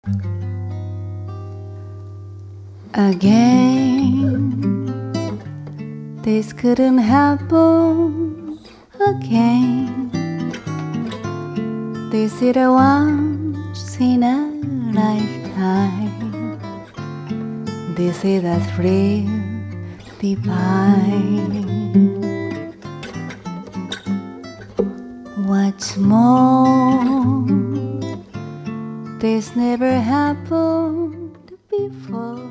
Again, this couldn't happen again. This is a once in a lifetime. This is a thrill divine. What's more, this never happened before.